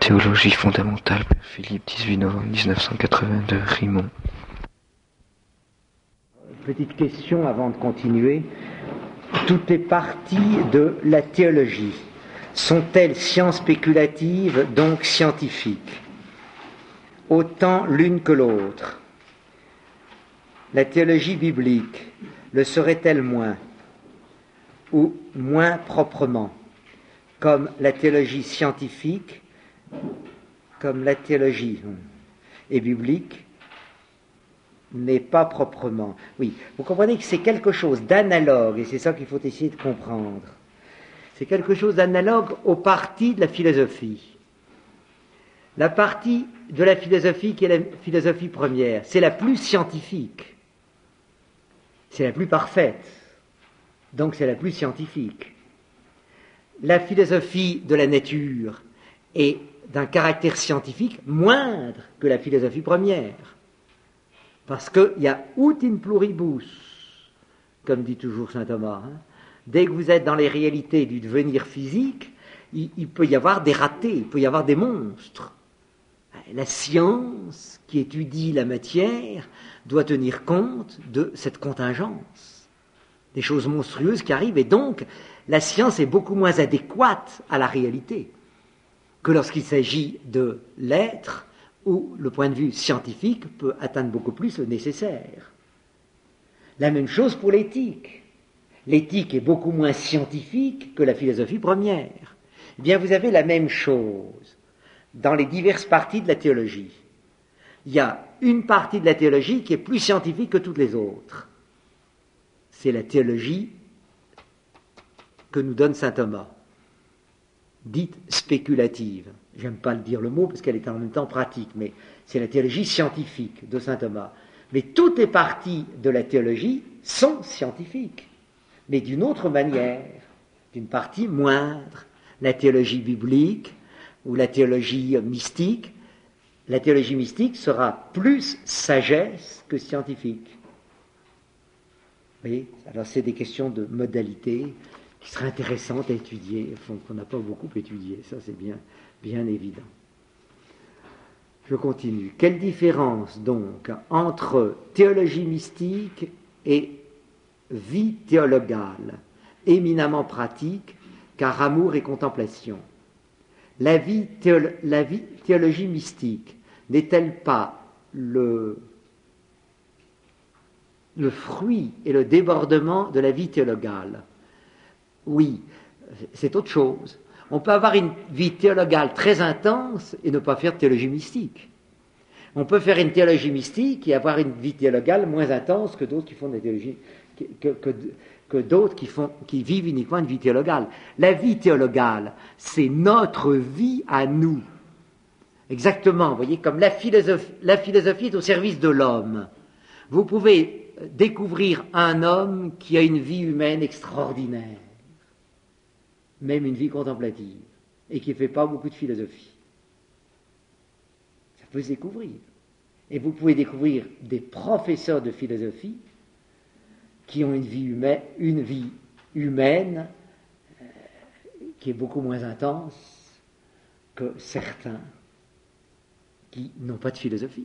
Théologie fondamentale, Père Philippe, 18 novembre 1982, Rimont. Petite question avant de continuer. Toutes les parties de la théologie sont-elles sciences spéculatives, donc scientifiques, autant l'une que l'autre? La théologie biblique le serait-elle moins, ou moins proprement, comme la théologie scientifique, comme la théologie est biblique, n'est pas proprement. Oui, vous comprenez que c'est quelque chose d'analogue, et c'est ça qu'il faut essayer de comprendre. C'est quelque chose d'analogue aux parties de la philosophie. La partie de la philosophie qui est la philosophie première, c'est la plus scientifique. C'est la plus parfaite. Donc c'est la plus scientifique. La philosophie de la nature est d'un caractère scientifique moindre que la philosophie première. Parce qu'il y a ut in pluribus, comme dit toujours saint Thomas. Dès que vous êtes dans les réalités du devenir physique, il peut y avoir des ratés, il peut y avoir des monstres. La science qui étudie la matière doit tenir compte de cette contingence, des choses monstrueuses qui arrivent, et donc la science est beaucoup moins adéquate à la réalité que lorsqu'il s'agit de l'être, où le point de vue scientifique peut atteindre beaucoup plus le nécessaire. La même chose pour l'éthique. L'éthique est beaucoup moins scientifique que la philosophie première. Eh bien, vous avez la même chose dans les diverses parties de la théologie. Il y a une partie de la théologie qui est plus scientifique que toutes les autres. C'est la théologie que nous donne saint Thomas, dite spéculative. J'aime pas le dire le mot parce qu'elle est en même temps pratique, mais c'est la théologie scientifique de saint Thomas. Mais toutes les parties de la théologie sont scientifiques, mais d'une autre manière, d'une partie moindre. La théologie biblique ou la théologie mystique. La théologie mystique sera plus sagesse que scientifique. Vous voyez ? Alors c'est des questions de modalité qui seraient intéressantes à étudier, qu'on n'a pas beaucoup étudié, ça c'est bien évident. Je continue. Quelle différence donc entre théologie mystique et vie théologale, éminemment pratique, car amour et contemplation? La théologie mystique n'est-elle pas le fruit et le débordement de la vie théologale? Oui, c'est autre chose. On peut avoir une vie théologale très intense et ne pas faire de théologie mystique. On peut faire une théologie mystique et avoir une vie théologale moins intense que d'autres qui font des théologies, que d'autres qui vivent uniquement une vie théologale. La vie théologale, c'est notre vie à nous. Exactement, vous voyez, comme la philosophie est au service de l'homme. Vous pouvez découvrir un homme qui a une vie humaine extraordinaire, même une vie contemplative, et qui ne fait pas beaucoup de philosophie. Ça peut se découvrir. Et vous pouvez découvrir des professeurs de philosophie qui ont une vie humaine qui est beaucoup moins intense que certains qui n'ont pas de philosophie.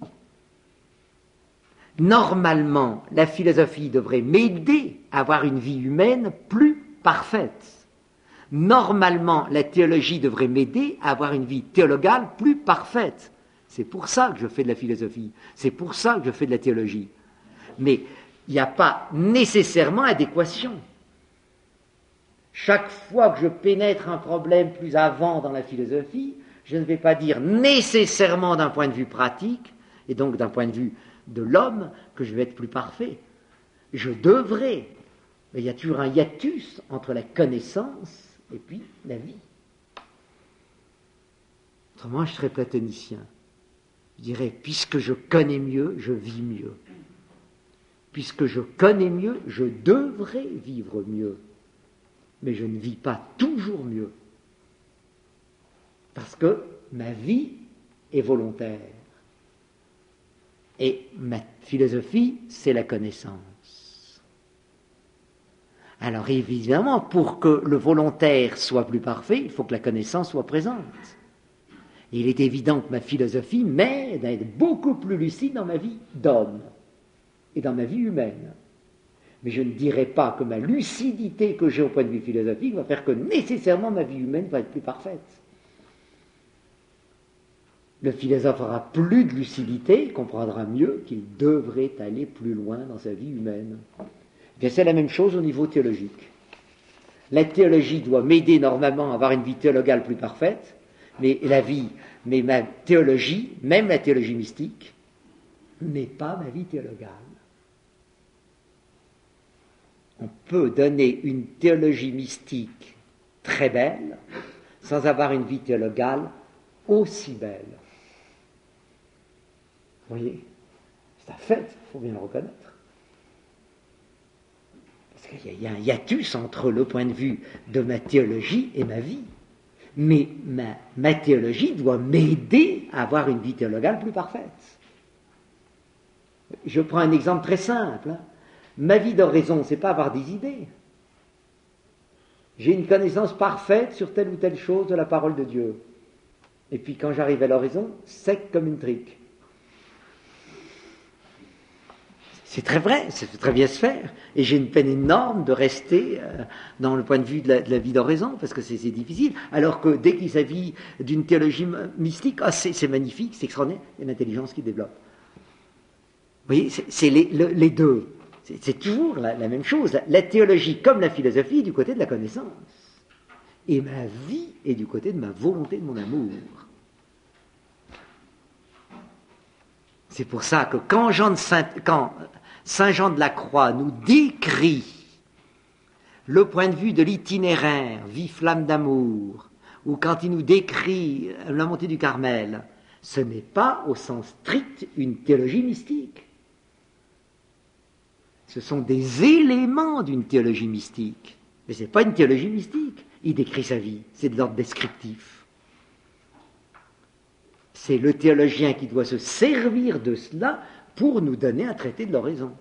Normalement, la philosophie devrait m'aider à avoir une vie humaine plus parfaite. Normalement, la théologie devrait m'aider à avoir une vie théologale plus parfaite. C'est pour ça que je fais de la philosophie. C'est pour ça que je fais de la théologie. Mais il n'y a pas nécessairement adéquation. Chaque fois que je pénètre un problème plus avant dans la philosophie, je ne vais pas dire nécessairement d'un point de vue pratique, et donc d'un point de vue de l'homme, que je vais être plus parfait. Je devrais. Mais il y a toujours un hiatus entre la connaissance et puis la vie. Autrement, je serais platonicien. Je dirais, puisque je connais mieux, je vis mieux. Puisque je connais mieux, je devrais vivre mieux. Mais je ne vis pas toujours mieux. Parce que ma vie est volontaire. Et ma philosophie, c'est la connaissance. Alors évidemment, pour que le volontaire soit plus parfait, il faut que la connaissance soit présente. Et il est évident que ma philosophie m'aide à être beaucoup plus lucide dans ma vie d'homme et dans ma vie humaine. Mais je ne dirais pas que ma lucidité que j'ai au point de vue philosophique va faire que nécessairement ma vie humaine va être plus parfaite. Le philosophe aura plus de lucidité, il comprendra mieux qu'il devrait aller plus loin dans sa vie humaine. Bien, c'est la même chose au niveau théologique. La théologie doit m'aider normalement à avoir une vie théologale plus parfaite, mais ma théologie, même la théologie mystique, n'est pas ma vie théologale. On peut donner une théologie mystique très belle sans avoir une vie théologale aussi belle. Vous voyez, c'est un fait, il faut bien le reconnaître. Parce qu'il y a un hiatus entre le point de vue de ma théologie et ma vie. Mais ma théologie doit m'aider à avoir une vie théologale plus parfaite. Je prends un exemple très simple. Ma vie d'oraison, c'est pas avoir des idées. J'ai une connaissance parfaite sur telle ou telle chose de la parole de Dieu. Et puis quand j'arrive à l'oraison, sec comme une trique. C'est très vrai, ça peut très bien se faire. Et j'ai une peine énorme de rester dans le point de vue de la vie d'oraison, parce que c'est difficile. Alors que dès qu'il s'agit d'une théologie mystique, c'est magnifique, c'est extraordinaire, il y a l'intelligence qui développe. Vous voyez, c'est les deux. C'est toujours la même chose. La théologie, comme la philosophie, est du côté de la connaissance. Et ma vie est du côté de ma volonté, de mon amour. C'est pour ça que quand Saint Jean de la Croix nous décrit le point de vue de l'itinéraire, vie flamme d'amour, ou quand il nous décrit la montée du Carmel, ce n'est pas au sens strict une théologie mystique. Ce sont des éléments d'une théologie mystique. Mais ce n'est pas une théologie mystique. Il décrit sa vie, c'est de l'ordre descriptif. C'est le théologien qui doit se servir de cela pour nous donner un traité de l'oraison.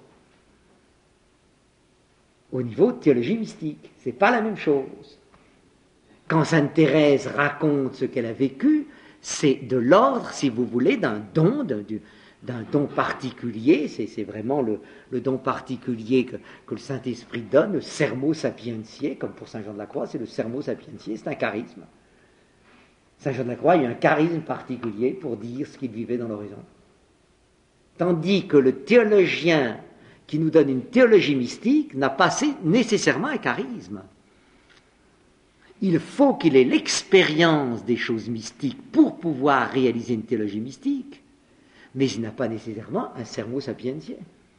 Au niveau de théologie mystique, c'est pas la même chose. Quand Sainte Thérèse raconte ce qu'elle a vécu, c'est de l'ordre, si vous voulez, d'un don, d'un don particulier, c'est vraiment le don particulier que le Saint-Esprit donne, le sermo sapientiae, comme pour Saint Jean de la Croix, c'est le sermo sapientiae, c'est un charisme. Saint Jean de la Croix a eu un charisme particulier pour dire ce qu'il vivait dans l'oraison. Tandis que le théologien qui nous donne une théologie mystique n'a pas nécessairement un charisme. Il faut qu'il ait l'expérience des choses mystiques pour pouvoir réaliser une théologie mystique, mais il n'a pas nécessairement un sermo sapientiae.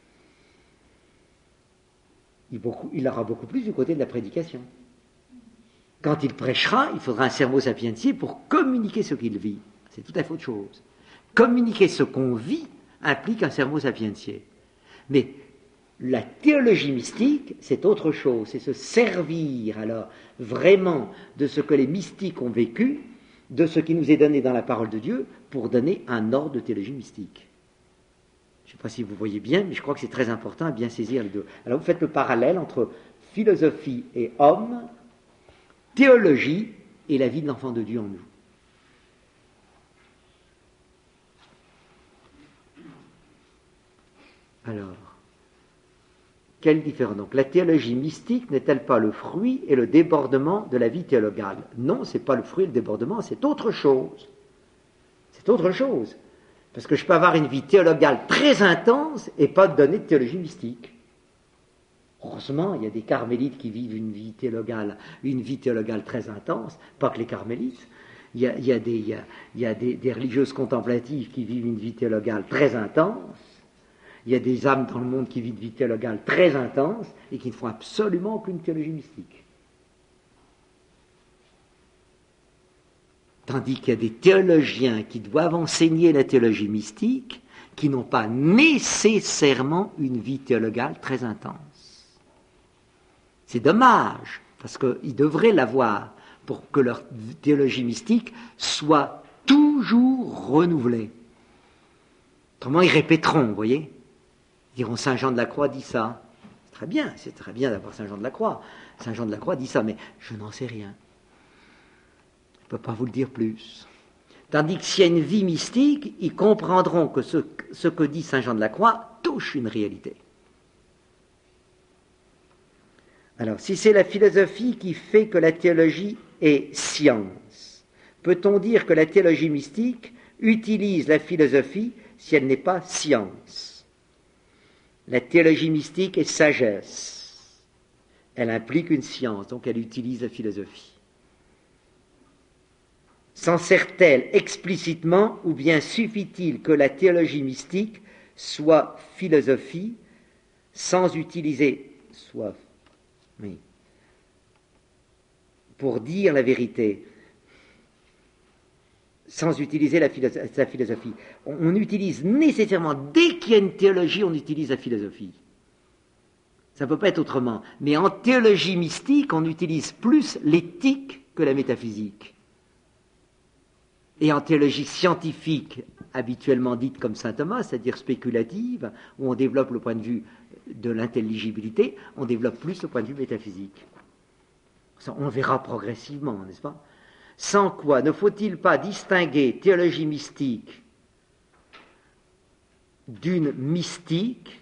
Il aura beaucoup plus du côté de la prédication. Quand il prêchera, il faudra un sermo sapientiae pour communiquer ce qu'il vit. C'est tout à fait autre chose. Communiquer ce qu'on vit implique un sermo sapientiae. Mais la théologie mystique, c'est autre chose. C'est se servir alors vraiment de ce que les mystiques ont vécu, de ce qui nous est donné dans la parole de Dieu, pour donner un ordre de théologie mystique. Je ne sais pas si vous voyez bien, mais je crois que c'est très important à bien saisir les deux. Alors vous faites le parallèle entre philosophie et homme, théologie et la vie de l'enfant de Dieu en nous. Alors, quelle différence? Donc, la théologie mystique n'est-elle pas le fruit et le débordement de la vie théologale? Non, ce n'est pas le fruit et le débordement, c'est autre chose. C'est autre chose. Parce que je peux avoir une vie théologale très intense et pas donner de théologie mystique. Heureusement, il y a des carmélites qui vivent une vie théologale très intense, pas que les carmélites. Il y a des religieuses contemplatives qui vivent une vie théologale très intense. Il y a des âmes dans le monde qui vivent une vie théologale très intense et qui ne font absolument aucune théologie mystique. Tandis qu'il y a des théologiens qui doivent enseigner la théologie mystique qui n'ont pas nécessairement une vie théologale très intense. C'est dommage, parce qu'ils devraient l'avoir pour que leur théologie mystique soit toujours renouvelée. Autrement, ils répéteront, vous voyez. Ils diront Saint Jean de la Croix dit ça. C'est très bien d'avoir Saint Jean de la Croix. Saint Jean de la Croix dit ça, mais je n'en sais rien. Je ne peux pas vous le dire plus. Tandis que s'il y a une vie mystique, ils comprendront que ce que dit saint Jean de la Croix touche une réalité. Alors, si c'est la philosophie qui fait que la théologie est science, peut-on dire que la théologie mystique utilise la philosophie si elle n'est pas science? La théologie mystique est sagesse. Elle implique une science, donc elle utilise la philosophie. S'en sert-elle explicitement ou bien suffit-il que la théologie mystique soit philosophie sans utiliser, pour dire la vérité, sans utiliser sa philosophie. On utilise nécessairement, dès qu'il y a une théologie, on utilise la philosophie. Ça ne peut pas être autrement. Mais en théologie mystique, on utilise plus l'éthique que la métaphysique. Et en théologie scientifique, habituellement dite comme saint Thomas, c'est-à-dire spéculative, où on développe le point de vue de l'intelligibilité, on développe plus le point de vue métaphysique. Ça, on verra progressivement, n'est-ce pas? Sans quoi, ne faut-il pas distinguer théologie mystique d'une mystique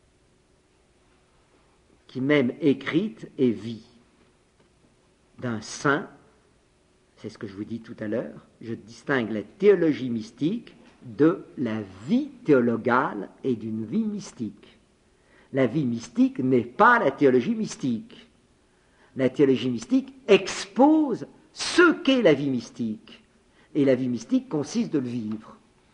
qui même écrite et vit, d'un saint? C'est ce que je vous dis tout à l'heure. Je distingue la théologie mystique de la vie théologale et d'une vie mystique. La vie mystique n'est pas la théologie mystique. La théologie mystique expose ce qu'est la vie mystique. Et la vie mystique consiste de le vivre.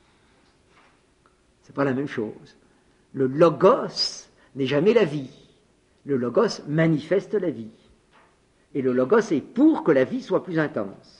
C'est pas la même chose. Le logos n'est jamais la vie. Le logos manifeste la vie. Et le logos est pour que la vie soit plus intense.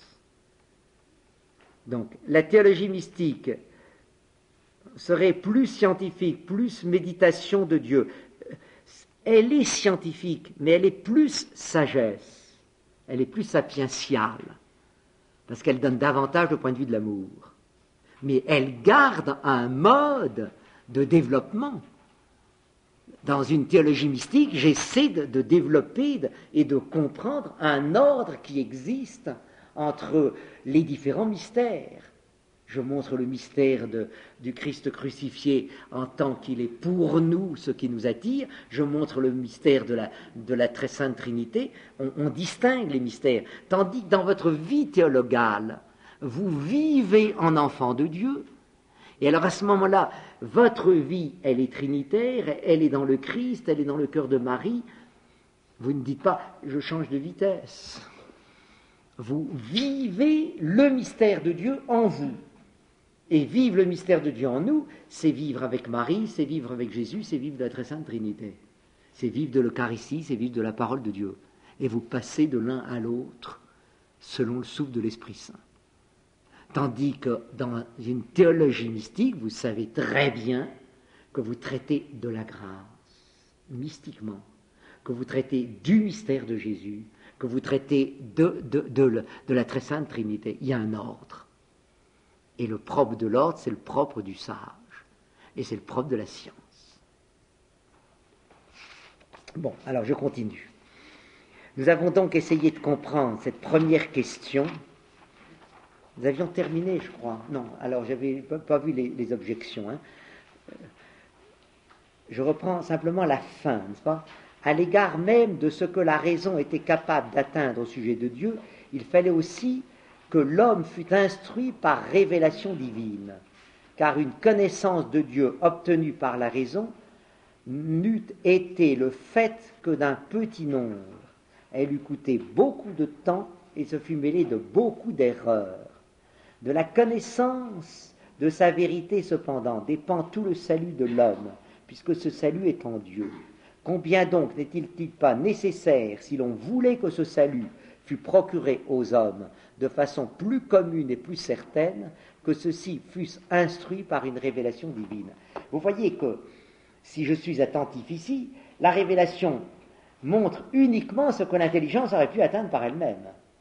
Donc, la théologie mystique serait plus scientifique, plus méditation de Dieu. Elle est scientifique, mais elle est plus sagesse. Elle est plus sapientiale, parce qu'elle donne davantage le point de vue de l'amour. Mais elle garde un mode de développement. Dans une théologie mystique, j'essaie de développer et de comprendre un ordre qui existe entre les différents mystères. Je montre le mystère du Christ crucifié en tant qu'il est pour nous ce qui nous attire. Je montre le mystère de la très sainte Trinité. On distingue les mystères. Tandis que dans votre vie théologale, vous vivez en enfant de Dieu. Et alors à ce moment-là, votre vie, elle est trinitaire, elle est dans le Christ, elle est dans le cœur de Marie. Vous ne dites pas « je change de vitesse ». Vous vivez le mystère de Dieu en vous. Et vivre le mystère de Dieu en nous, c'est vivre avec Marie, c'est vivre avec Jésus, c'est vivre de la très sainte Trinité. C'est vivre de l'Eucharistie, c'est vivre de la parole de Dieu. Et vous passez de l'un à l'autre selon le souffle de l'Esprit Saint. Tandis que dans une théologie mystique, vous savez très bien que vous traitez de la grâce, mystiquement, que vous traitez du mystère de Jésus, que vous traitez de la très sainte Trinité. Il y a un ordre. Et le propre de l'ordre, c'est le propre du sage. Et c'est le propre de la science. Bon, alors je continue. Nous avons donc essayé de comprendre cette première question. Nous avions terminé, je crois. Non, alors j'avais pas vu les objections. Hein. Je reprends simplement la fin, n'est-ce pas? À l'égard même de ce que la raison était capable d'atteindre au sujet de Dieu, il fallait aussi que l'homme fût instruit par révélation divine, car une connaissance de Dieu obtenue par la raison n'eût été le fait que d'un petit nombre. Elle eût coûté beaucoup de temps et se fût mêlée de beaucoup d'erreurs. De la connaissance de sa vérité, cependant, dépend tout le salut de l'homme, puisque ce salut est en Dieu. Combien donc n'est-il pas nécessaire, si l'on voulait que ce salut fût procuré aux hommes de façon plus commune et plus certaine, que ceux-ci fussent instruits par une révélation divine. Vous voyez que, si je suis attentif ici, la révélation montre uniquement ce que l'intelligence aurait pu atteindre par elle-même.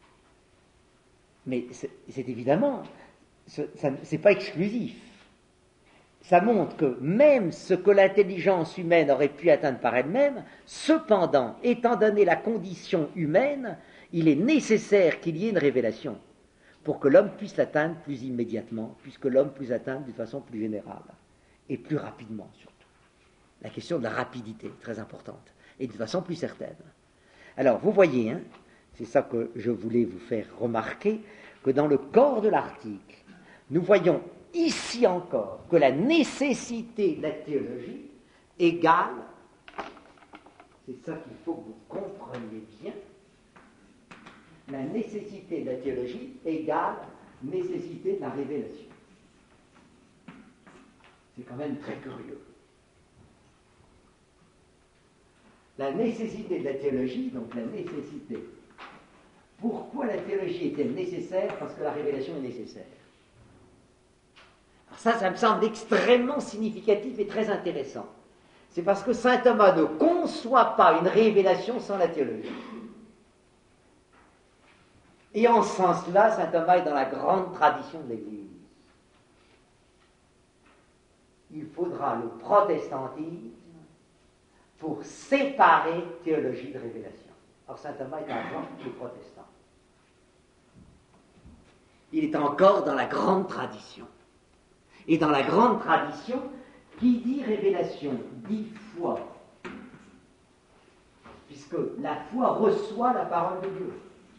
Mais c'est évidemment, c'est pas exclusif. Ça montre que même ce que l'intelligence humaine aurait pu atteindre par elle-même, cependant, étant donné la condition humaine, il est nécessaire qu'il y ait une révélation. pour que l'homme puisse l'atteindre plus immédiatement, puisque l'homme puisse l'atteindre d'une façon plus générale, et plus rapidement surtout. La question de la rapidité, très importante, et d'une façon plus certaine. Alors, vous voyez, hein, c'est ça que je voulais vous faire remarquer, que dans le corps de l'article, nous voyons ici encore que la nécessité de la théologie égale, c'est ça qu'il faut que vous compreniez bien, la nécessité de la théologie égale nécessité de la révélation. C'est quand même très curieux. La nécessité de la théologie, donc la nécessité. Pourquoi la théologie est-elle nécessaire? Parce que la révélation est nécessaire. Alors ça me semble extrêmement significatif et très intéressant. C'est parce que saint Thomas ne conçoit pas une révélation sans la théologie. Et en ce sens-là, saint Thomas est dans la grande tradition de l'Église. Il faudra le protestantisme pour séparer théologie de révélation. Alors saint Thomas est un grand protestant. Il est encore dans la grande tradition. Et dans la grande tradition, qui dit révélation dit foi. Puisque la foi reçoit la parole de Dieu.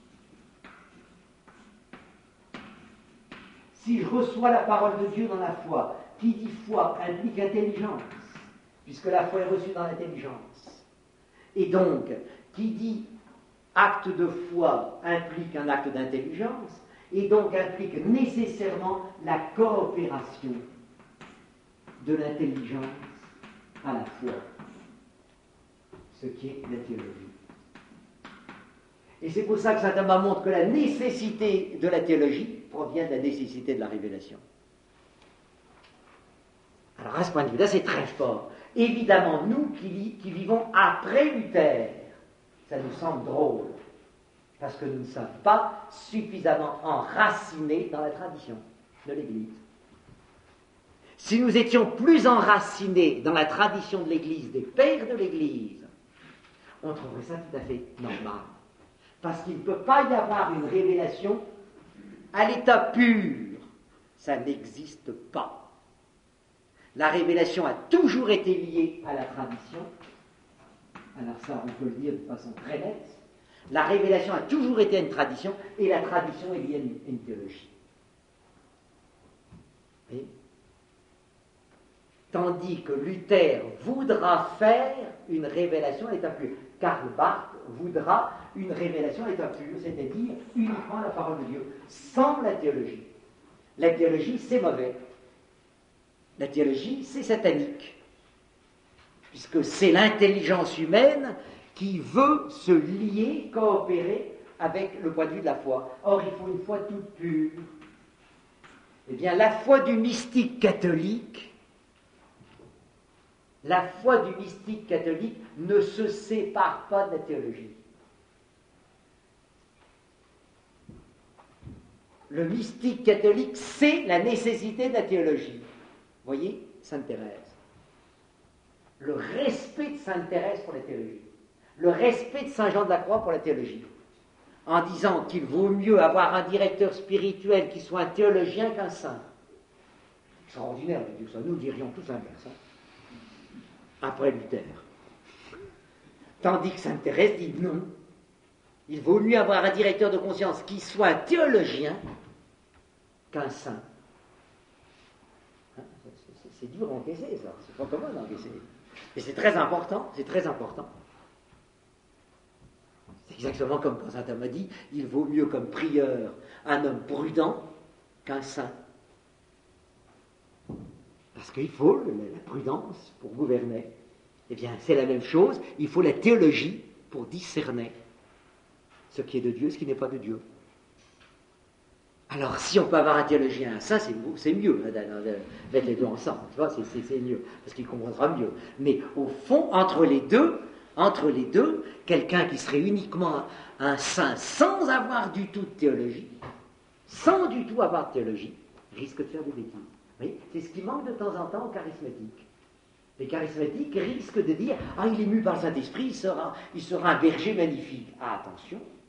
Si je reçois la parole de Dieu dans la foi, qui dit foi implique intelligence, puisque la foi est reçue dans l'intelligence. Et donc, qui dit acte de foi implique un acte d'intelligence, et donc implique nécessairement la coopération de l'intelligence à la foi, ce qui est la théologie. Et c'est pour ça que saint Thomas montre que la nécessité de la théologie provient de la nécessité de la révélation. Alors à ce point de vue-là, c'est très fort. Évidemment, nous qui vivons après Luther, ça nous semble drôle, parce que nous ne sommes pas suffisamment enracinés dans la tradition de l'Église. Si nous étions plus enracinés dans la tradition de l'Église, des pères de l'Église, on trouverait ça tout à fait normal. Parce qu'il ne peut pas y avoir une révélation à l'état pur. Ça n'existe pas. La révélation a toujours été liée à la tradition. Alors ça, on peut le dire de façon très nette. La révélation a toujours été une tradition, et la tradition est liée à une théologie. Et tandis que Luther voudra faire une révélation à l'état pur. Karl Barth voudra une révélation à l'état pur, c'est-à-dire uniquement la parole de Dieu, sans la théologie. La théologie, c'est mauvais. La théologie, c'est satanique. Puisque c'est l'intelligence humaine qui veut se lier, coopérer avec le point de vue de la foi. Or, il faut une foi toute pure. Eh bien, la foi du mystique catholique, ne se sépare pas de la théologie. Le mystique catholique, c'est la nécessité de la théologie. Vous voyez, Sainte Thérèse. Le respect de Sainte Thérèse pour la théologie. Le respect de Saint Jean de la Croix pour la théologie. En disant qu'il vaut mieux avoir un directeur spirituel qui soit un théologien qu'un saint. Extraordinaire de dire ça. Nous dirions tous l'inverse. Après Luther. Tandis que Sainte Thérèse dit non. Il vaut mieux avoir un directeur de conscience qui soit un théologien qu'un saint. C'est dur à encaisser, ça. C'est pas commun d'encaisser. Et c'est très important, c'est très important. C'est exactement comme quand saint Thomas dit, il vaut mieux comme prieur un homme prudent qu'un saint. Parce qu'il faut la prudence pour gouverner. Eh bien, c'est la même chose, il faut la théologie pour discerner ce qui est de Dieu, ce qui n'est pas de Dieu. Alors, si on peut avoir un théologien et un saint, c'est mieux, mettre les deux ensemble, tu vois, c'est mieux, parce qu'il comprendra mieux. Mais au fond, entre les deux, quelqu'un qui serait uniquement un saint sans avoir du tout de théologie, risque de faire des bêtises. Oui, c'est ce qui manque de temps en temps aux charismatiques. Les charismatiques risquent de dire « Ah, il est mu par le Saint-Esprit, il sera un berger magnifique. »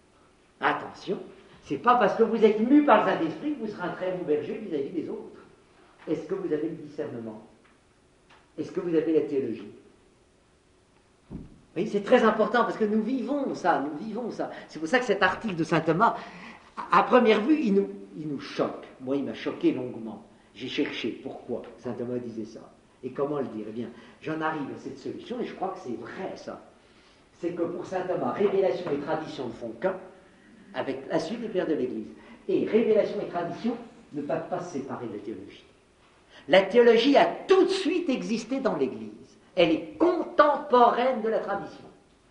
Ah, attention, C'est pas parce que vous êtes mu par le Saint-Esprit que vous serez un très bon berger vis-à-vis des autres. Est-ce que vous avez le discernement? Est-ce que vous avez la théologie? Oui, c'est très important parce que nous vivons ça. C'est pour ça que cet article de saint Thomas, à première vue, il nous choque. Moi, il m'a choqué longuement. J'ai cherché pourquoi saint Thomas disait ça. Et comment le dire? Eh bien, j'en arrive à cette solution et je crois que c'est vrai ça. C'est que pour saint Thomas, révélation et tradition ne font qu'un, avec la suite des pères de l'Église. Et révélation et tradition ne peuvent pas se séparer de la théologie. La théologie a tout de suite existé dans l'Église. Elle est contemporaine de la tradition.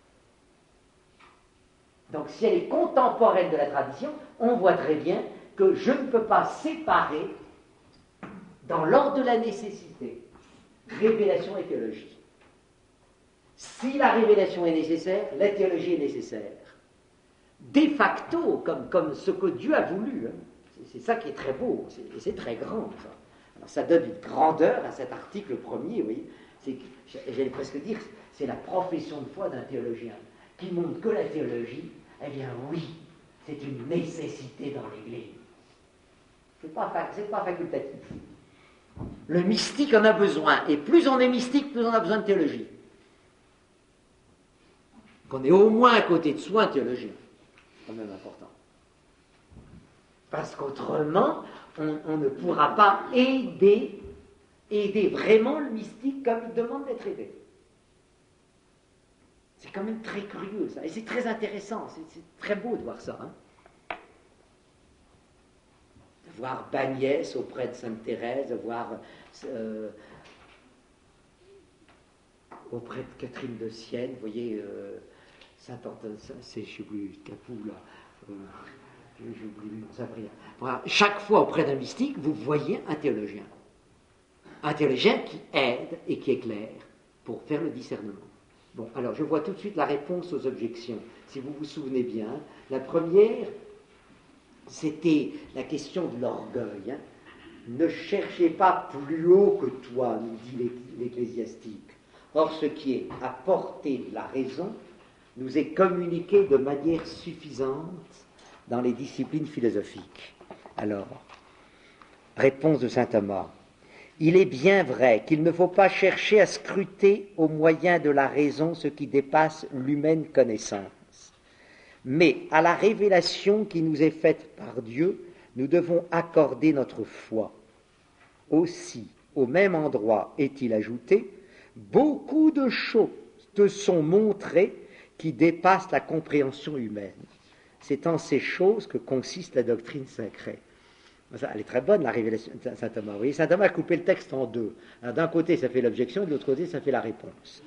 Donc si elle est contemporaine de la tradition, on voit très bien que je ne peux pas séparer, dans l'ordre de la nécessité, révélation et théologie. Si la révélation est nécessaire, la théologie est nécessaire. De facto, comme ce que Dieu a voulu. C'est ça qui est très beau, et c'est très grand. Ça. Alors ça donne une grandeur à cet article premier, vous voyez. J'allais presque dire, c'est la profession de foi d'un théologien, qui montre que la théologie, eh bien oui, c'est une nécessité dans l'Église. C'est pas facultatif. Le mystique en a besoin, et plus on est mystique, plus on a besoin de théologie. Qu'on est au moins à côté de soi un théologien, c'est quand même important. Parce qu'autrement, on ne pourra pas aider vraiment le mystique comme il demande d'être aidé. C'est quand même très curieux ça, et c'est très intéressant, c'est très beau de voir ça. De voir Bagnès auprès de Sainte Thérèse, de voir auprès de Catherine de Sienne, vous voyez, Saint-Antoine, c'est, je ne sais plus, Capoue là, j'oublie le nom, ça rien. Voilà. Chaque fois auprès d'un mystique, vous voyez un théologien. Un théologien qui aide et qui éclaire pour faire le discernement. Bon, alors je vois tout de suite la réponse aux objections. Si vous vous souvenez bien, la première, c'était la question de l'orgueil. Ne cherchez pas plus haut que toi, nous dit l'ecclésiastique. Or, ce qui est à portée de la raison nous est communiqué de manière suffisante dans les disciplines philosophiques. Alors, réponse de saint Thomas. Il est bien vrai qu'il ne faut pas chercher à scruter au moyen de la raison ce qui dépasse l'humaine connaissance. Mais à la révélation qui nous est faite par Dieu, nous devons accorder notre foi. Aussi, au même endroit, est-il ajouté, beaucoup de choses te sont montrées qui dépassent la compréhension humaine. C'est en ces choses que consiste la doctrine sacrée. Elle est très bonne, la révélation de saint Thomas. Vous voyez, saint Thomas a coupé le texte en deux. Alors, d'un côté, ça fait l'objection, et de l'autre côté, ça fait la réponse.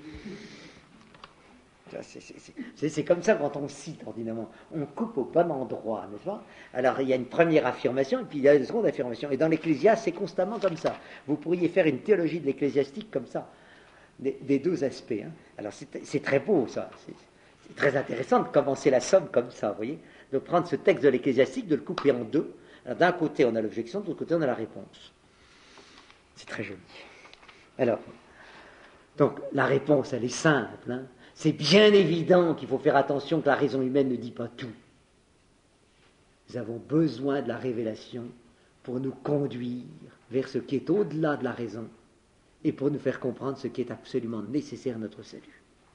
C'est comme ça quand on cite, ordinairement. On coupe au bon endroit, n'est-ce pas? Alors, il y a une première affirmation, et puis il y a une seconde affirmation. Et dans l'Ecclésiaste, c'est constamment comme ça. Vous pourriez faire une théologie de l'ecclésiastique comme ça, des deux aspects. Alors, c'est très beau, ça. C'est très intéressant de commencer la somme comme ça, vous voyez? De prendre ce texte de l'ecclésiastique, de le couper en deux. Alors, d'un côté, on a l'objection, de l'autre côté, on a la réponse. C'est très joli. Alors, donc, la réponse, elle est simple. C'est bien évident qu'il faut faire attention que la raison humaine ne dit pas tout. Nous avons besoin de la révélation pour nous conduire vers ce qui est au-delà de la raison et pour nous faire comprendre ce qui est absolument nécessaire à notre salut.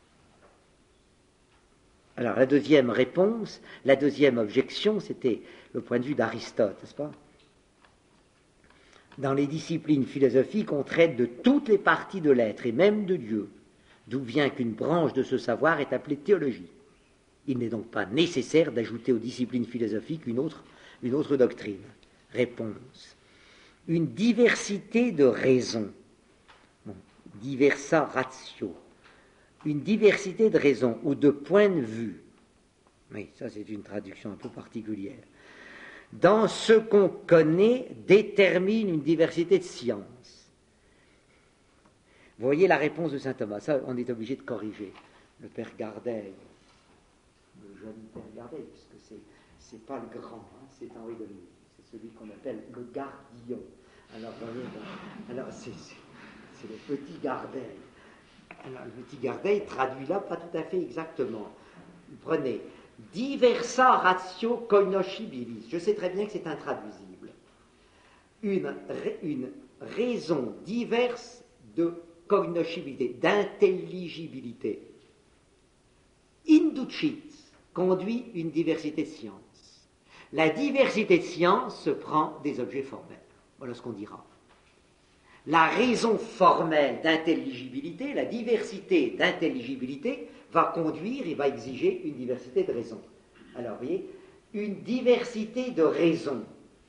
Alors, la deuxième réponse, la deuxième objection, c'était le point de vue d'Aristote, n'est-ce pas? Dans les disciplines philosophiques, on traite de toutes les parties de l'être, et même de Dieu, d'où vient qu'une branche de ce savoir est appelée théologie. Il n'est donc pas nécessaire d'ajouter aux disciplines philosophiques une autre doctrine. Réponse. Une diversité de raisons, diversa ratio, une diversité de raisons ou de points de vue, oui, ça c'est une traduction un peu particulière, dans ce qu'on connaît détermine une diversité de sciences. Vous voyez la réponse de saint Thomas, ça on est obligé de corriger. Le père Gardeil, le jeune père Gardeil, puisque c'est pas le grand, c'est Henri de Lille, c'est celui qu'on appelle le Gardillon. Alors, c'est le petit Gardeil. Alors, le petit Gardeil traduit là pas tout à fait exactement. Prenez, diversa ratio cognoscibilis. Je sais très bien que c'est intraduisible. Une raison diverse de cognoscibilité, d'intelligibilité. Inducit conduit une diversité de sciences. La diversité de sciences se prend des objets formels. Voilà ce qu'on dira. La raison formelle d'intelligibilité, la diversité d'intelligibilité va conduire et va exiger une diversité de raisons. Alors, vous voyez, une diversité de raisons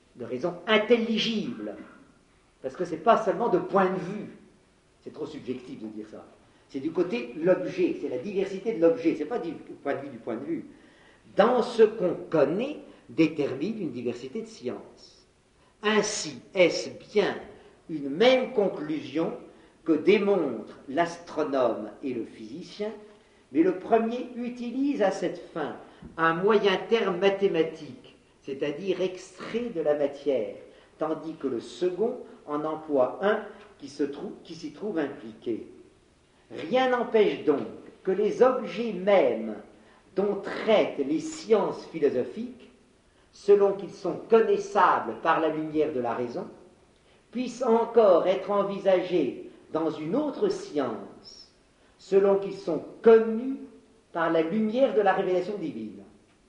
intelligibles, parce que ce n'est pas seulement de point de vue, c'est trop subjectif de dire ça, c'est du côté de l'objet, c'est la diversité de l'objet, ce n'est pas du point de vue. Dans ce qu'on connaît, détermine une diversité de sciences. Ainsi, est-ce bien une même conclusion que démontrent l'astronome et le physicien, mais le premier utilise à cette fin un moyen terme mathématique, c'est-à-dire extrait de la matière, tandis que le second en emploie un qui s'y trouve impliqué. Rien n'empêche donc que les objets mêmes dont traitent les sciences philosophiques, selon qu'ils sont connaissables par la lumière de la raison, puissent encore être envisagés dans une autre science, selon qu'ils sont connus par la lumière de la révélation divine.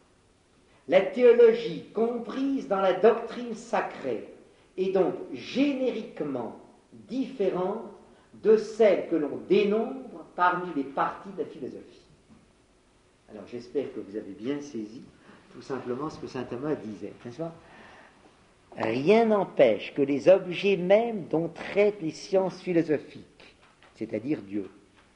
La théologie comprise dans la doctrine sacrée est donc génériquement différente de celle que l'on dénombre parmi les parties de la philosophie. Alors j'espère que vous avez bien saisi tout simplement ce que saint Thomas disait, n'est-ce pas ? Rien n'empêche que les objets mêmes dont traitent les sciences philosophiques, c'est-à-dire Dieu,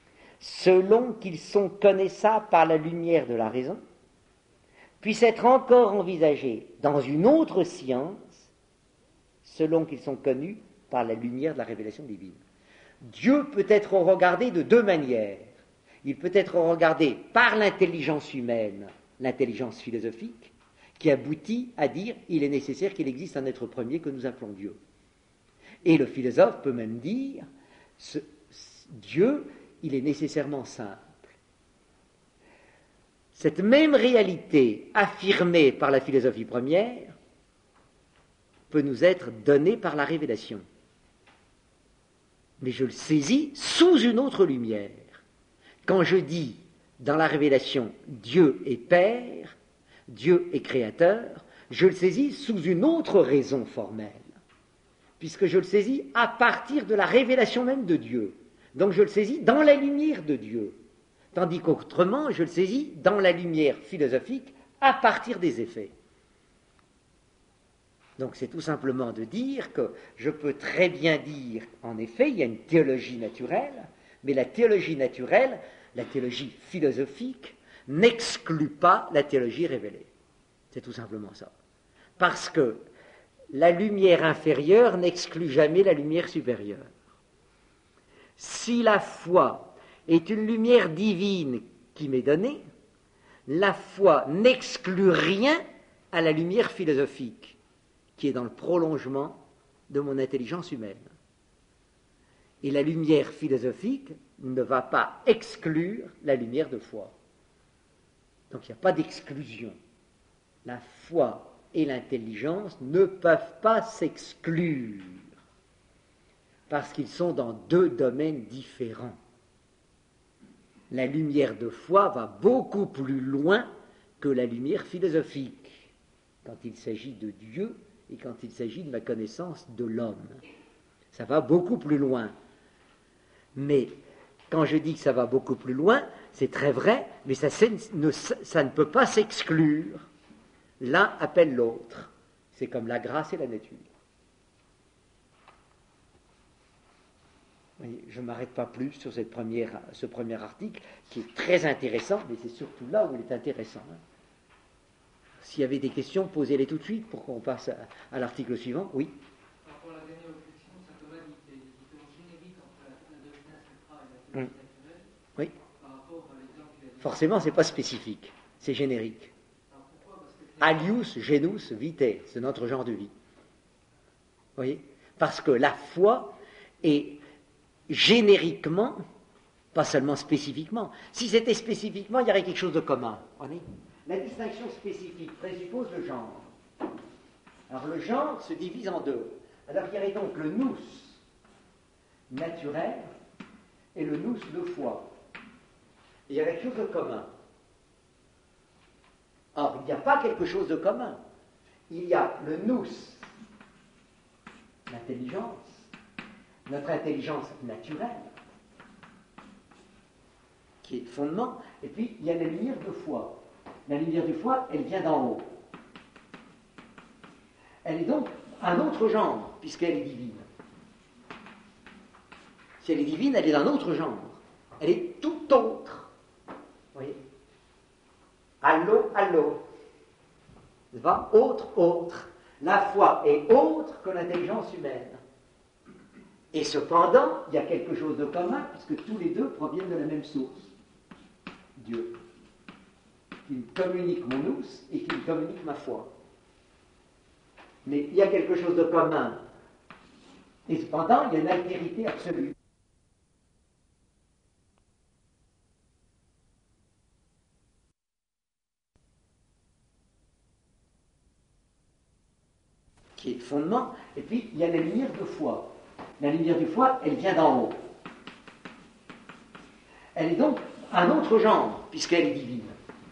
selon qu'ils sont connaissables par la lumière de la raison, puissent être encore envisagés dans une autre science, selon qu'ils sont connus par la lumière de la révélation divine. Dieu peut être regardé de deux manières. Il peut être regardé par l'intelligence humaine, l'intelligence philosophique, qui aboutit à dire il est nécessaire qu'il existe un être premier que nous appelons Dieu. Et le philosophe peut même dire Dieu, il est nécessairement simple. Cette même réalité affirmée par la philosophie première peut nous être donnée par la révélation. Mais je le saisis sous une autre lumière. Quand je dis dans la révélation Dieu est Père, Dieu est Créateur, je le saisis sous une autre raison formelle, puisque je le saisis à partir de la révélation même de Dieu. Donc je le saisis dans la lumière de Dieu, tandis qu'autrement je le saisis dans la lumière philosophique à partir des effets. Donc c'est tout simplement de dire que je peux très bien dire, en effet, il y a une théologie naturelle, mais la théologie naturelle, la théologie philosophique, n'exclut pas la théologie révélée. C'est tout simplement ça. Parce que la lumière inférieure n'exclut jamais la lumière supérieure. Si la foi est une lumière divine qui m'est donnée, la foi n'exclut rien à la lumière philosophique qui est dans le prolongement de mon intelligence humaine. Et la lumière philosophique ne va pas exclure la lumière de foi. Donc il n'y a pas d'exclusion. La foi et l'intelligence ne peuvent pas s'exclure parce qu'ils sont dans deux domaines différents. La lumière de foi va beaucoup plus loin que la lumière philosophique quand il s'agit de Dieu et quand il s'agit de ma connaissance de l'homme. Ça va beaucoup plus loin. Mais quand je dis que ça va beaucoup plus loin, c'est très vrai, mais ça ne peut pas s'exclure. L'un appelle l'autre. C'est comme la grâce et la nature. Je ne m'arrête pas plus sur ce premier article, qui est très intéressant, mais c'est surtout là où il est intéressant. S'il y avait des questions, posez-les tout de suite pour qu'on passe à l'article suivant. Oui. Par rapport à la dernière objection, saint Thomas dit qu'il y a une différence générique entre la doctrine inspectrale et la théologie naturelle. Oui. Par rapport à l'exemple qu'il a dit. Forcément, ce n'est pas spécifique, c'est générique. Alors pourquoi ? Parce que Alius, genus, vitae, c'est notre genre de vie. Vous voyez ? Parce que la foi est génériquement, pas seulement spécifiquement. Si c'était spécifiquement, il y aurait quelque chose de commun. Vous voyez ? La distinction spécifique présuppose le genre. Alors le genre se divise en deux. Alors il y aurait donc le nous naturel et le nous de foi. Et il y a quelque chose de commun. Or, il n'y a pas quelque chose de commun. Il y a le nous, l'intelligence, notre intelligence naturelle, qui est le fondement, et puis il y a la lumière de foi. La lumière de foi, elle vient d'en haut. Elle est donc un autre genre, puisqu'elle est divine. Si elle est divine, elle est d'un autre genre. Elle est tout autre. Vous voyez ? Allô, allô. N'est-ce pas ? Autre, autre. La foi est autre que l'intelligence humaine. Et cependant, il y a quelque chose de commun, puisque tous les deux proviennent de la même source. Dieu. Qui me communique mon nous et qui me communique ma foi. Mais il y a quelque chose de commun. Et cependant, il y a une altérité absolue. Qui est le fondement, et puis il y a la lumière de foi. La lumière de foi, elle vient d'en haut. Elle est donc un autre genre, puisqu'elle est divine.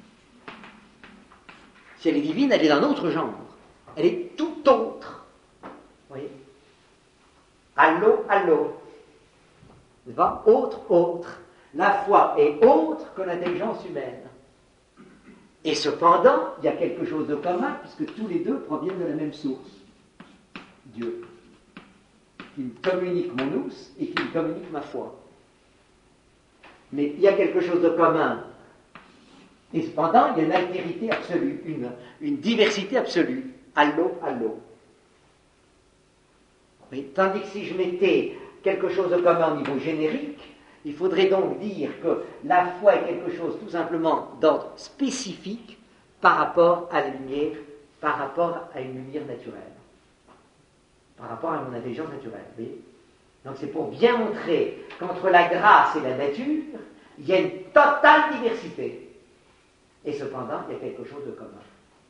Si elle est divine, elle est d'un autre genre. Elle est tout autre. Vous voyez ? Allô, allô. N'est-ce pas ? Autre, autre. La foi est autre que l'intelligence humaine. Et cependant, il y a quelque chose de commun, puisque tous les deux proviennent de la même source. Dieu, qui me communique mon nous et qui me communique ma foi. Mais il y a quelque chose de commun. Et cependant, il y a une altérité absolue, une diversité absolue. Allô, allô. Mais tandis que si je mettais quelque chose de commun au niveau générique, il faudrait donc dire que la foi est quelque chose tout simplement d'ordre spécifique par rapport à la lumière, par rapport à une lumière naturelle. Par rapport à mon intelligence naturelle. Vous voyez ? Donc c'est pour bien montrer qu'entre la grâce et la nature, il y a une totale diversité. Et cependant, il y a quelque chose de commun.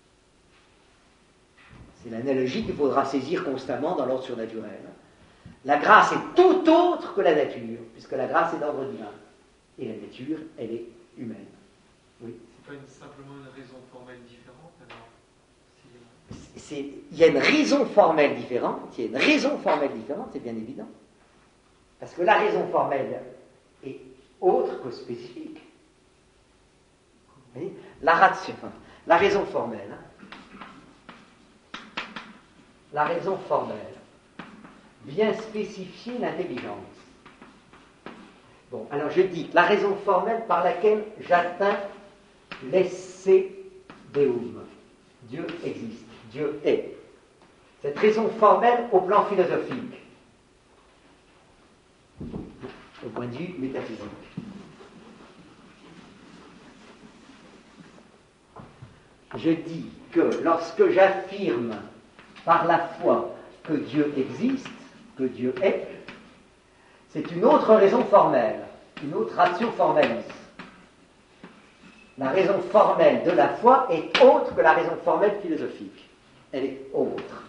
C'est l'analogie qu'il faudra saisir constamment dans l'ordre surnaturel. La grâce est tout autre que la nature, puisque la grâce est d'ordre divin. Et la nature, elle est humaine. Oui. C'est pas simplement une raison formelle différente alors Il y a une raison formelle différente, c'est bien évident. Parce que la raison formelle est autre que spécifique. Vous voyez ? La raison formelle vient spécifier l'intelligence. Bon, alors je dis la raison formelle par laquelle j'atteins l'esse deum. Dieu existe. Dieu est. Cette raison formelle au plan philosophique, au point de vue métaphysique. Je dis que lorsque j'affirme par la foi que Dieu existe, que Dieu est, c'est une autre raison formelle, une autre ratio formalis. La raison formelle de la foi est autre que la raison formelle philosophique. Elle est autre.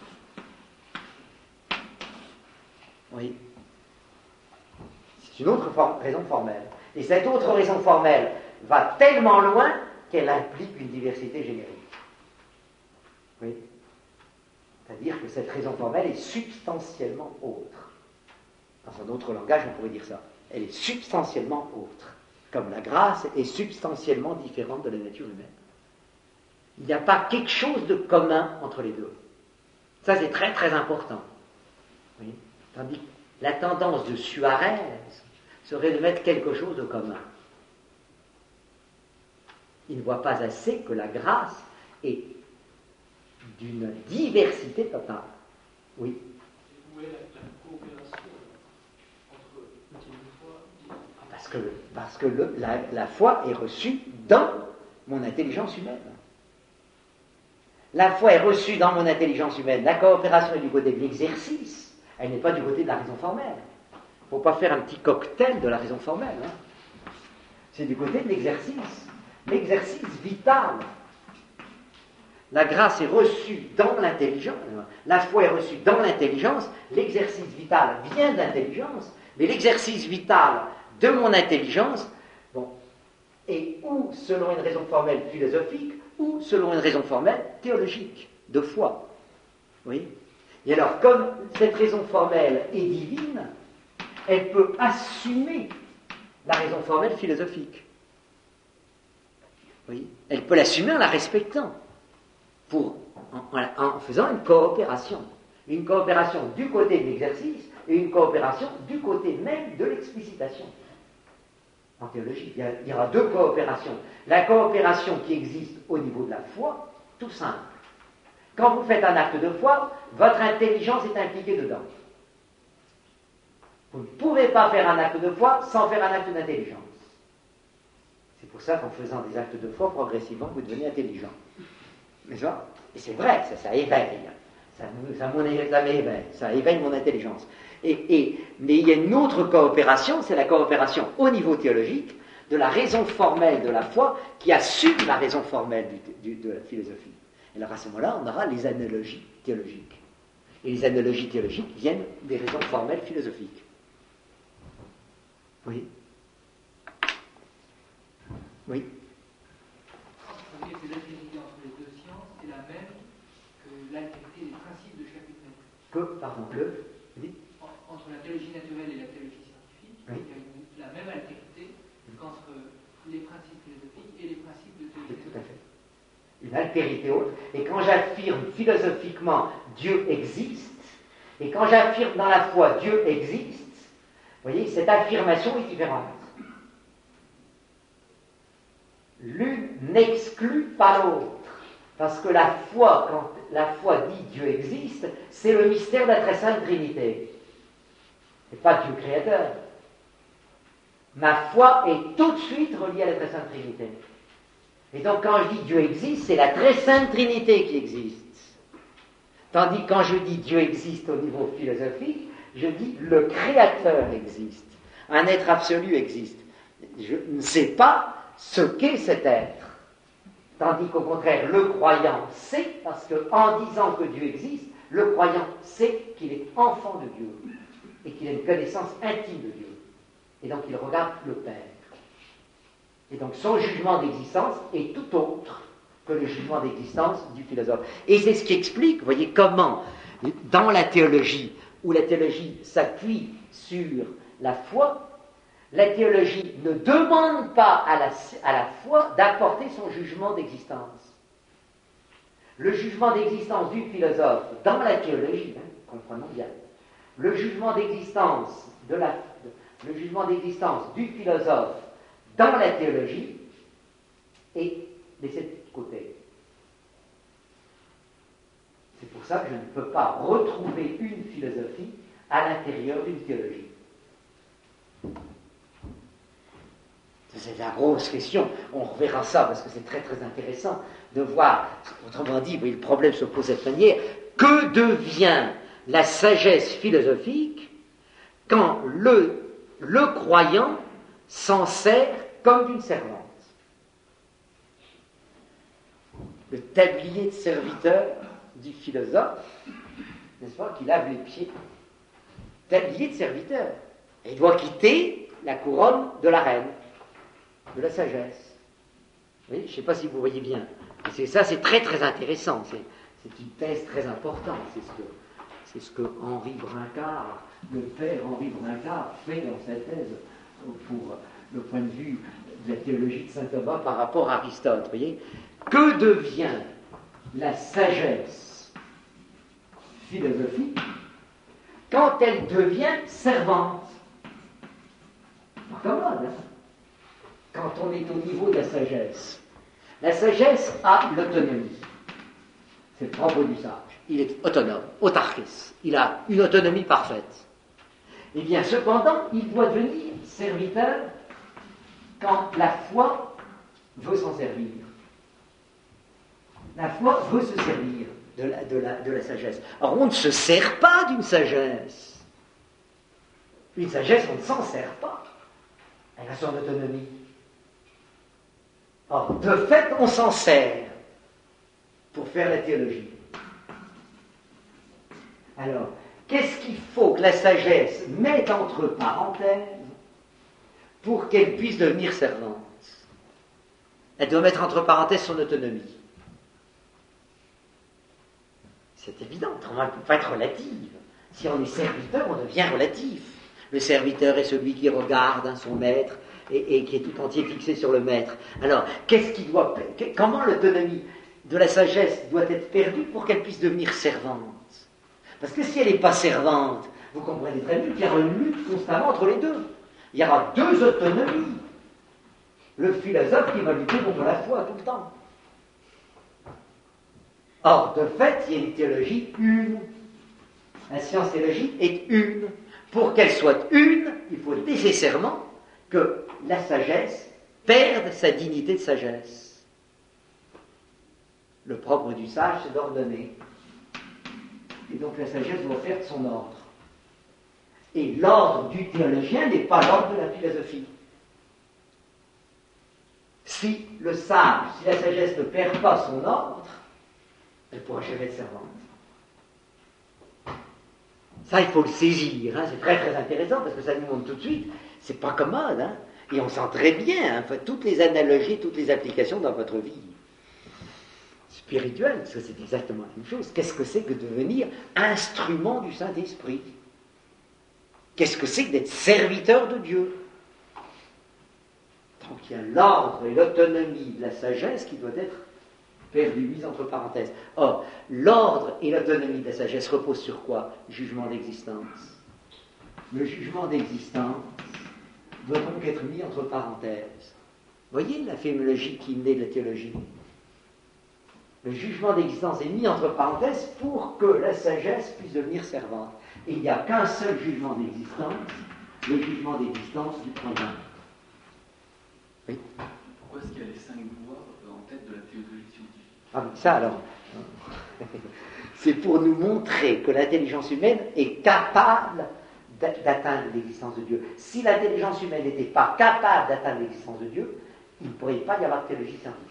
Oui. C'est une autre raison formelle. Et cette autre raison formelle va tellement loin qu'elle implique une diversité générique. Oui. C'est-à-dire que cette raison formelle est substantiellement autre. Dans un autre langage, on pourrait dire ça. Elle est substantiellement autre. Comme la grâce est substantiellement différente de la nature humaine. Il n'y a pas quelque chose de commun entre les deux. Ça, c'est très très important. Oui. Tandis que la tendance de Suarez serait de mettre quelque chose de commun. Il ne voit pas assez que la grâce est d'une diversité totale. Oui. Où est la coopération entre l'utilité foi et... Parce que la foi est reçue dans mon intelligence humaine. La foi est reçue dans mon intelligence humaine. La coopération est du côté de l'exercice. Elle n'est pas du côté de la raison formelle. Il ne faut pas faire un petit cocktail de la raison formelle. Hein. C'est du côté de l'exercice. L'exercice vital La grâce est reçue dans l'intelligence, la foi est reçue dans l'intelligence, l'exercice vital vient de l'intelligence, mais l'exercice vital de mon intelligence, est ou selon une raison formelle philosophique, ou selon une raison formelle théologique, de foi. Oui. Et alors, comme cette raison formelle est divine, elle peut assumer la raison formelle philosophique. Oui. Elle peut l'assumer en la respectant, en faisant une coopération. Une coopération du côté de l'exercice et une coopération du côté même de l'explicitation. En théologie, il y aura deux coopérations. La coopération qui existe au niveau de la foi, tout simple. Quand vous faites un acte de foi, votre intelligence est impliquée dedans. Vous ne pouvez pas faire un acte de foi sans faire un acte d'intelligence. C'est pour ça qu'en faisant des actes de foi, progressivement, vous devenez intelligent. N'est-ce pas? Et c'est vrai, ça éveille. Ça éveille mon intelligence. Mais il y a une autre coopération, c'est la coopération au niveau théologique de la raison formelle de la foi qui assume la raison formelle de la philosophie. Et alors à ce moment-là, on aura les analogies théologiques. Et les analogies théologiques viennent des raisons formelles philosophiques. Oui. Oui. Vous voyez que l'affinité entre les deux sciences est la même que l'altérité des principes de chacune d'elles. Pardon, oui. Entre la théologie naturelle et la théologie scientifique, oui. il y a la même altérité qu'entre les principes philosophiques et les principes de théologie. Tout à fait. Une altérité autre. Et quand j'affirme philosophiquement Dieu existe, et quand j'affirme dans la foi Dieu existe, vous voyez, cette affirmation est différente. L'une n'exclut pas l'autre. Parce que la foi, quand la foi dit Dieu existe, c'est le mystère de la très sainte Trinité. Et pas Dieu créateur. Ma foi est tout de suite reliée à la très sainte Trinité. Et donc quand je dis Dieu existe, c'est la très sainte Trinité qui existe. Tandis que quand je dis Dieu existe au niveau philosophique, je dis le Créateur existe. Un être absolu existe. Je ne sais pas ce qu'est cet être. Tandis qu'au contraire, le croyant sait, parce qu'en disant que Dieu existe, le croyant sait qu'il est enfant de Dieu et qu'il a une connaissance intime de Dieu. Et donc il regarde le Père. Et donc son jugement d'existence est tout autre que le jugement d'existence du philosophe. Et c'est ce qui explique, vous voyez, comment, dans la théologie, où la théologie s'appuie sur la foi, la théologie ne demande pas à la foi d'apporter son jugement d'existence. Le jugement d'existence du philosophe dans la théologie, comprenons bien, le jugement d'existence du philosophe dans la théologie est laissé de côté. C'est pour ça que je ne peux pas retrouver une philosophie à l'intérieur d'une théologie. C'est la grosse question. On reverra ça parce que c'est très très intéressant de voir. Autrement dit, le problème se pose de cette manière. Que devient la sagesse philosophique quand le croyant s'en sert comme d'une servante? Le tablier de serviteur du philosophe, n'est-ce pas, qui lave les pieds. Tablier de serviteur. Et il doit quitter la couronne de la reine, de la sagesse. Oui, je ne sais pas si vous voyez bien. Ça, c'est très très intéressant. C'est une thèse très importante. C'est ce que Henri Brincard, le père Henri Brincard, fait dans sa thèse pour le point de vue de la théologie de saint Thomas par rapport à Aristote. Vous voyez, que devient la sagesse philosophique quand elle devient servante? Pas commode, hein? Quand on est au niveau de la sagesse. La sagesse a l'autonomie. C'est le propre du sage. Il est autonome, autarchis. Il a une autonomie parfaite. Eh bien, cependant, il doit devenir serviteur quand la foi veut s'en servir. La foi veut se servir de la sagesse. Alors, on ne se sert pas d'une sagesse. Une sagesse, on ne s'en sert pas. Elle a son autonomie. Or, de fait, on s'en sert. pour faire la théologie. Alors, qu'est-ce qu'il faut que la sagesse mette entre parenthèses pour qu'elle puisse devenir servante? Elle doit mettre entre parenthèses son autonomie. C'est évident, autrement elle ne peut pas être relative. Si on est serviteur, on devient relatif. Le serviteur est celui qui regarde son maître et qui est tout entier fixé sur le maître. Alors, comment l'autonomie de la sagesse doit être perdue pour qu'elle puisse devenir servante? Parce que si elle n'est pas servante, vous comprenez très bien qu'il y aura une lutte constamment entre les deux. Il y aura deux autonomies. Le philosophe qui va lutter contre la foi tout le temps. Or, de fait, il y a une théologie une. La science théologique est une. Pour qu'elle soit une, il faut nécessairement que la sagesse perde sa dignité de sagesse. Le propre du sage, c'est d'ordonner. Et donc la sagesse doit perdre son ordre. Et l'ordre du théologien n'est pas l'ordre de la philosophie. Si le sage, si la sagesse ne perd pas son ordre, elle ne pourra jamais être servante. Ça, il faut le saisir. C'est très très intéressant parce que ça nous montre tout de suite. C'est pas commode. Et on sent très bien toutes les analogies, toutes les applications dans votre vie spirituelle, parce que c'est exactement la même chose. Qu'est-ce que c'est que de devenir instrument du Saint-Esprit? Qu'est-ce que c'est que d'être serviteur de Dieu? Donc il y a l'ordre et l'autonomie de la sagesse qui doit être perdu, mise entre parenthèses. Or, l'ordre et l'autonomie de la sagesse reposent sur quoi? Jugement d'existence. Le jugement d'existence doit donc être mis entre parenthèses. Voyez la phénoménologie qui naît de la théologie. Le jugement d'existence est mis entre parenthèses pour que la sagesse puisse devenir servante. Et il n'y a qu'un seul jugement d'existence, le jugement d'existence du prochain. Oui. Pourquoi est-ce qu'il y a les 5 pouvoirs en tête de la théologie scientifique? Ah, mais ça alors, c'est pour nous montrer que l'intelligence humaine est capable d'atteindre l'existence de Dieu. Si l'intelligence humaine n'était pas capable d'atteindre l'existence de Dieu, il ne pourrait pas y avoir de théologie scientifique.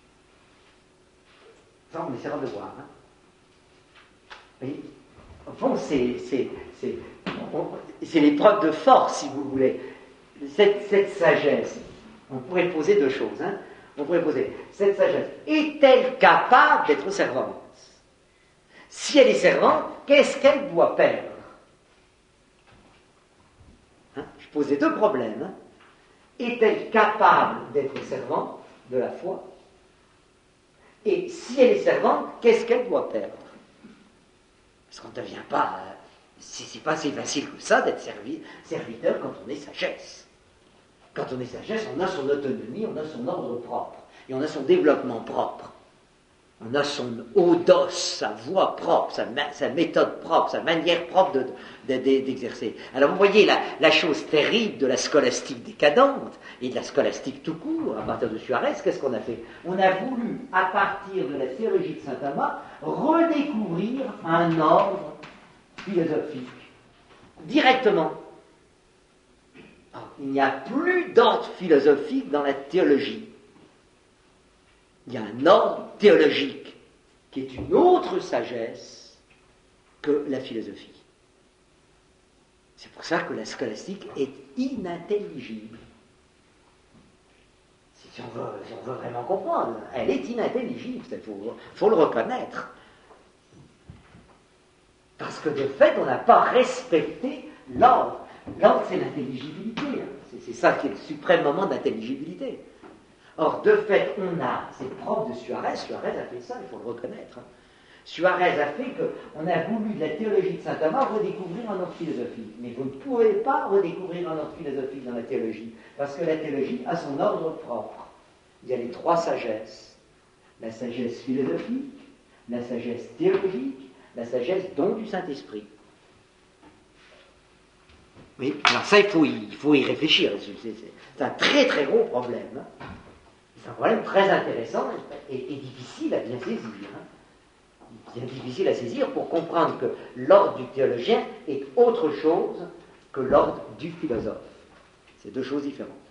Ça, on essaiera de voir. Oui. Au fond, c'est l'épreuve de force, si vous voulez. Cette sagesse, on pourrait poser deux choses. On pourrait poser, cette sagesse, est-elle capable d'être servante? Si elle est servante, qu'est-ce qu'elle doit perdre? Je posais deux problèmes. Est-elle capable d'être servante de la foi? Et si elle est servante, qu'est-ce qu'elle doit perdre? Parce qu'on ne devient pas... c'est pas si facile que ça d'être serviteur quand on est sagesse. Quand on est sagesse, on a son autonomie, on a son ordre propre, et on a son développement propre. On a son odos, sa voix propre, sa méthode propre, sa manière propre d'exercer. Alors vous voyez la chose terrible de la scolastique décadente, et de la scolastique tout court, à partir de Suarez, qu'est-ce qu'on a fait? On a voulu, à partir de la théologie de saint Thomas, redécouvrir un ordre philosophique, directement. Alors, il n'y a plus d'ordre philosophique dans la théologie. Il y a un ordre théologique qui est une autre sagesse que la philosophie. C'est pour ça que la scolastique est inintelligible. Si on veut vraiment comprendre, elle est inintelligible, il faut le reconnaître. Parce que de fait, on n'a pas respecté l'ordre. L'ordre, c'est l'intelligibilité. C'est ça qui est le suprême moment d'intelligibilité. Or, de fait, c'est propre de Suarez. Suarez a fait ça, il faut le reconnaître. Suarez a fait qu'on a voulu de la théologie de saint Thomas redécouvrir un ordre philosophique. Mais vous ne pouvez pas redécouvrir un ordre philosophique dans la théologie, parce que la théologie a son ordre propre. Il y a les trois sagesses. La sagesse philosophique, la sagesse théologique, la sagesse don du Saint-Esprit. Oui, alors ça, il faut y réfléchir. C'est un très très gros problème. C'est un problème très intéressant et difficile à bien saisir. Bien difficile à saisir pour comprendre que l'ordre du théologien est autre chose que l'ordre du philosophe. C'est deux choses différentes.